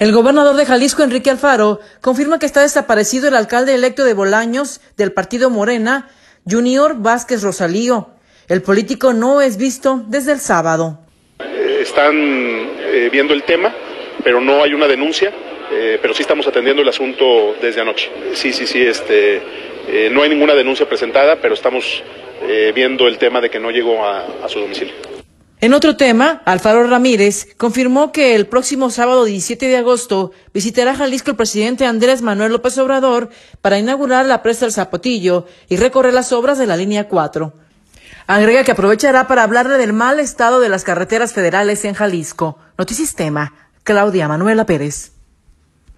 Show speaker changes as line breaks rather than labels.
El gobernador de Jalisco, Enrique Alfaro, confirma que está desaparecido el alcalde electo de Bolaños del partido Morena, Junior Vázquez Rosalío. El político no es visto desde el sábado.
Están viendo el tema, pero no hay una denuncia, pero sí estamos atendiendo el asunto desde anoche. Sí, no hay ninguna denuncia presentada, pero estamos viendo el tema de que no llegó a su domicilio.
En otro tema, Alfaro Ramírez confirmó que el próximo sábado 17 de agosto visitará Jalisco el presidente Andrés Manuel López Obrador para inaugurar la presa del Zapotillo y recorrer las obras de la línea 4. Agrega que aprovechará para hablarle del mal estado de las carreteras federales en Jalisco. Notisistema, Claudia Manuela Pérez.